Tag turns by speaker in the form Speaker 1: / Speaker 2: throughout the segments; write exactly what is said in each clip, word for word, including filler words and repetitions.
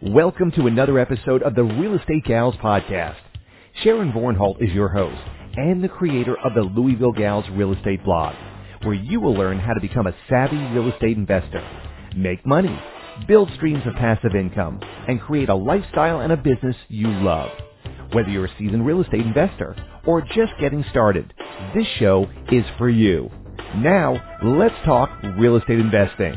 Speaker 1: Welcome to another episode of the Real Estate Gals podcast. Sharon Vornholt is your host and the creator of the Louisville Gals Real Estate blog, where you will learn how to become a savvy real estate investor, make money, build streams of passive income, and create a lifestyle and a business you love. Whether you're a seasoned real estate investor or just getting started, this show is for you. Now, let's talk real estate investing.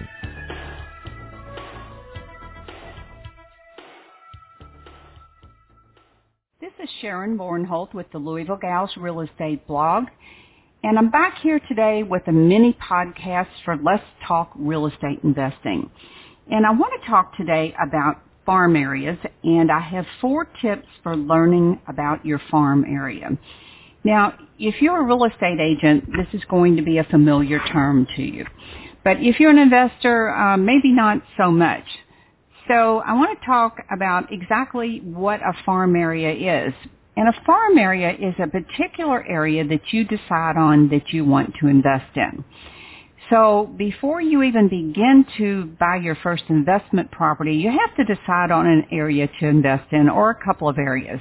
Speaker 2: This is Sharon Vornholt with the Louisville Gals Real Estate blog, and I'm back here today with a mini podcast for Let's Talk Real Estate Investing. And I want to talk today about farm areas, and I have four tips for learning about your farm area. Now, if you're a real estate agent, this is going to be a familiar term to you. But if you're an investor, uh, maybe not so much. So I want to talk about exactly what a farm area is. And a farm area is a particular area that you decide on that you want to invest in. So before you even begin to buy your first investment property, you have to decide on an area to invest in or a couple of areas.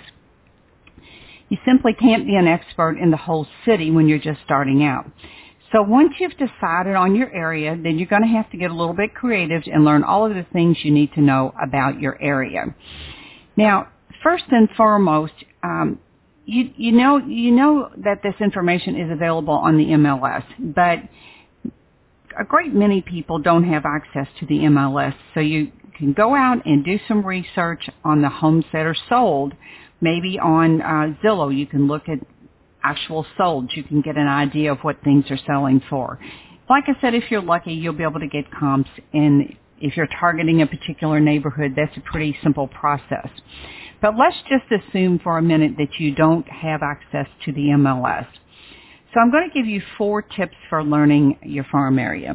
Speaker 2: You simply can't be an expert in the whole city when you're just starting out. So once you've decided on your area, then you're going to have to get a little bit creative and learn all of the things you need to know about your area. Now, first and foremost, um, you, you know you know that this information is available on the M L S, but a great many people don't have access to the M L S. So you can go out and do some research on the homes that are sold. Maybe on uh, Zillow, you can look at actual sold. You can get an idea of what things are selling for. Like I said, if you're lucky, you'll be able to get comps, and if you're targeting a particular neighborhood, that's a pretty simple process. But let's just assume for a minute that you don't have access to the M L S. So I'm going to give you four tips for learning your farm area.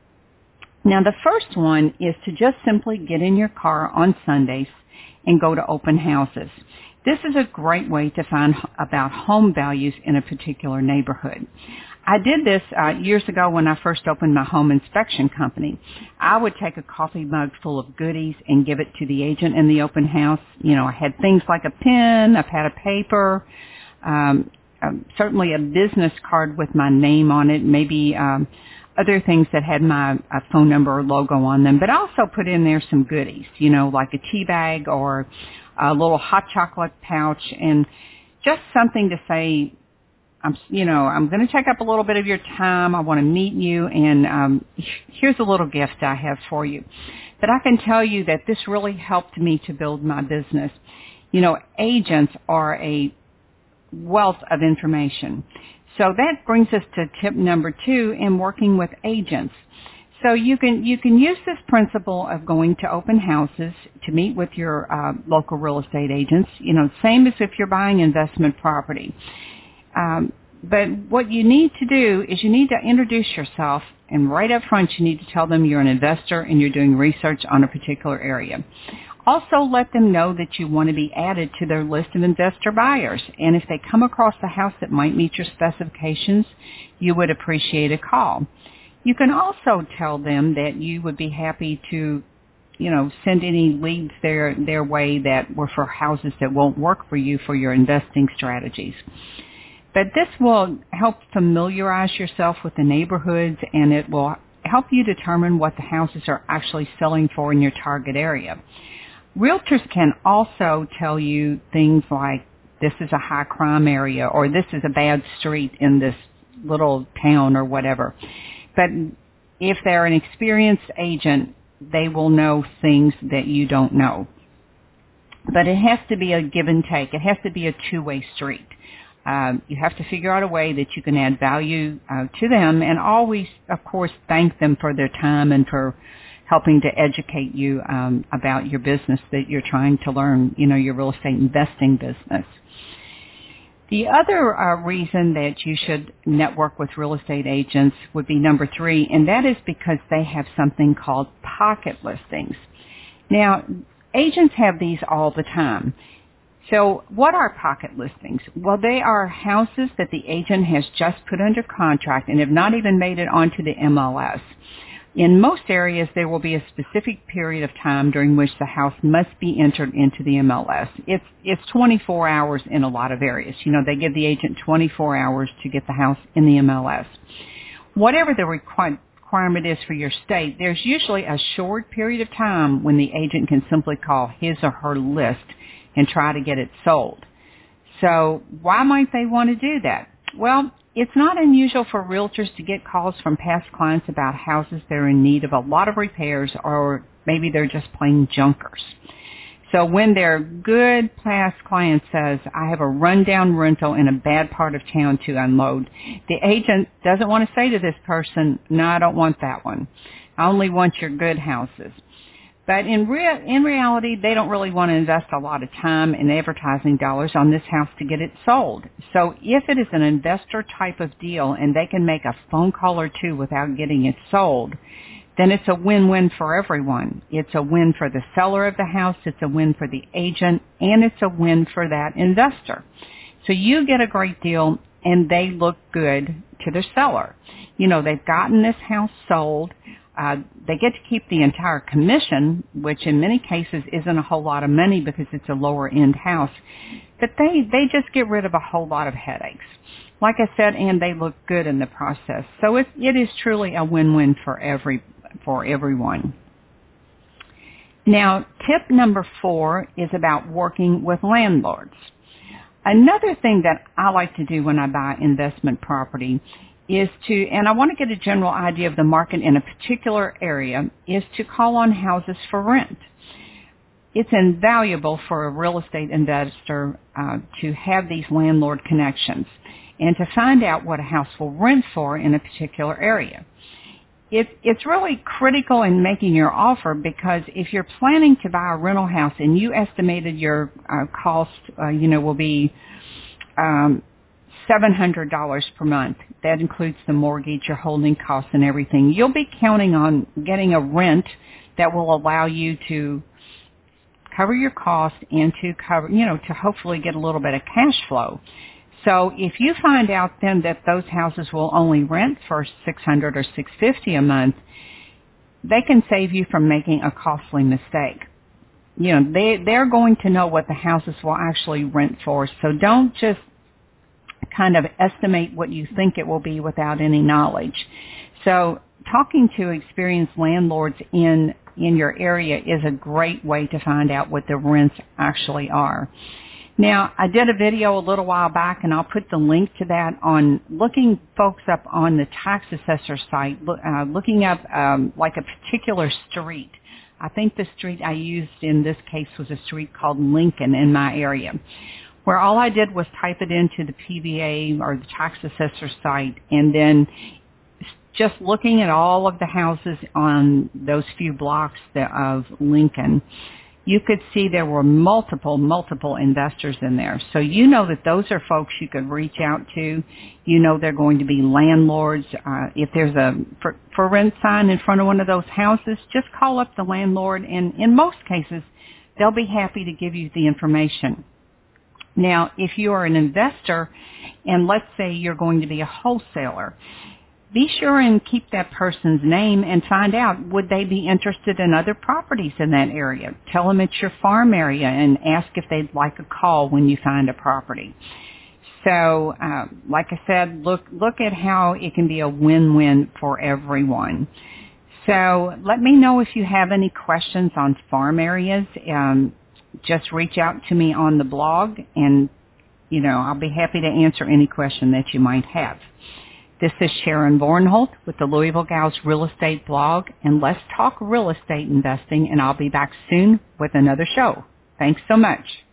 Speaker 2: Now, the first one is to just simply get in your car on Sundays and go to open houses. This is a great way to find about home values in a particular neighborhood. I did this uh, years ago when I first opened my home inspection company. I would take a coffee mug full of goodies and give it to the agent in the open house. You know, I had things like a pen, a pad of paper, um, um, certainly a business card with my name on it, maybe um, other things that had my uh, phone number or logo on them. But I also put in there some goodies, you know, like a tea bag or a little hot chocolate pouch, and just something to say, I'm, you know, I'm going to take up a little bit of your time. I want to meet you, and um, here's a little gift I have for you. But I can tell you that this really helped me to build my business. You know, agents are a wealth of information. So that brings us to tip number two in working with agents. So you can you can use this principle of going to open houses to meet with your uh, local real estate agents. You know, same as if you're buying investment property. Um, but what you need to do is you need to introduce yourself, and right up front you need to tell them you're an investor and you're doing research on a particular area. Also let them know that you want to be added to their list of investor buyers. And if they come across a house that might meet your specifications, you would appreciate a call. You can also tell them that you would be happy to, you know, send any leads their their way that were for houses that won't work for you for your investing strategies. But this will help familiarize yourself with the neighborhoods, and it will help you determine what the houses are actually selling for in your target area. Realtors can also tell you things like, this is a high crime area, or this is a bad street in this little town, or whatever. But if they're an experienced agent, they will know things that you don't know. But it has to be a give and take. It has to be a two-way street. Um, you have to figure out a way that you can add value uh, to them, and always, of course, thank them for their time and for helping to educate you um, about your business that you're trying to learn, you know, your real estate investing business. The other uh, reason that you should network with real estate agents would be number three, and that is because they have something called pocket listings. Now, agents have these all the time. So what are pocket listings? Well, they are houses that the agent has just put under contract and have not even made it onto the M L S. In most areas, there will be a specific period of time during which the house must be entered into the M L S. It's it's twenty-four hours in a lot of areas. You know, they give the agent twenty-four hours to get the house in the M L S. Whatever the requirement requirement is for your state, there's usually a short period of time when the agent can simply call his or her list and try to get it sold. So why might they want to do that? Well, it's not unusual for realtors to get calls from past clients about houses that are in need of a lot of repairs, or maybe they're just plain junkers. So when their good past client says, I have a rundown rental in a bad part of town to unload, the agent doesn't want to say to this person, no, I don't want that one. I only want your good houses. But in rea- in reality, they don't really want to invest a lot of time and advertising dollars on this house to get it sold. So if it is an investor type of deal and they can make a phone call or two without getting it sold, then it's a win-win for everyone. It's a win for the seller of the house, it's a win for the agent, and it's a win for that investor. So you get a great deal, and they look good to the seller. You know, they've gotten this house sold. Uh, they get to keep the entire commission, which in many cases isn't a whole lot of money because it's a lower-end house. But they, they just get rid of a whole lot of headaches. Like I said, and they look good in the process. So it, it is truly a win-win for every for everyone. Now, tip number four is about working with landlords. Another thing that I like to do when I buy investment property is to, and I want to get a general idea of the market in a particular area, is to call on houses for rent. It's invaluable for a real estate investor uh, to have these landlord connections and to find out what a house will rent for in a particular area. It, it's really critical in making your offer, because if you're planning to buy a rental house and you estimated your uh, cost, uh, you know, will be um, seven hundred dollars per month. That includes the mortgage, your holding costs, and everything. You'll be counting on getting a rent that will allow you to cover your costs and to cover, you know, to hopefully get a little bit of cash flow. So if you find out then that those houses will only rent for six hundred dollars or six hundred fifty dollars a month, they can save you from making a costly mistake. You know, they, they're going to know what the houses will actually rent for. So don't just kind of estimate what you think it will be without any knowledge. So talking to experienced landlords in, in your area is a great way to find out what the rents actually are. Now, I did a video a little while back, and I'll put the link to that on looking folks up on the tax assessor site, uh, looking up um, like a particular street. I think the street I used in this case was a street called Lincoln in my area, where all I did was type it into the P V A or the tax assessor site, and then just looking at all of the houses on those few blocks of Lincoln, you could see there were multiple, multiple investors in there. So you know that those are folks you could reach out to. You know they're going to be landlords. Uh, if there's a for, for rent sign in front of one of those houses, just call up the landlord, and in most cases, they'll be happy to give you the information. Now, if you are an investor, and let's say you're going to be a wholesaler, be sure and keep that person's name and find out, would they be interested in other properties in that area? Tell them it's your farm area and ask if they'd like a call when you find a property. So, uh, like I said, look look at how it can be a win-win for everyone. So let me know if you have any questions on farm areas. Um, just reach out to me on the blog, and, you know, I'll be happy to answer any question that you might have. This is Sharon Vornholt with the Louisville Gals Real Estate Blog, and let's talk real estate investing, and I'll be back soon with another show. Thanks so much.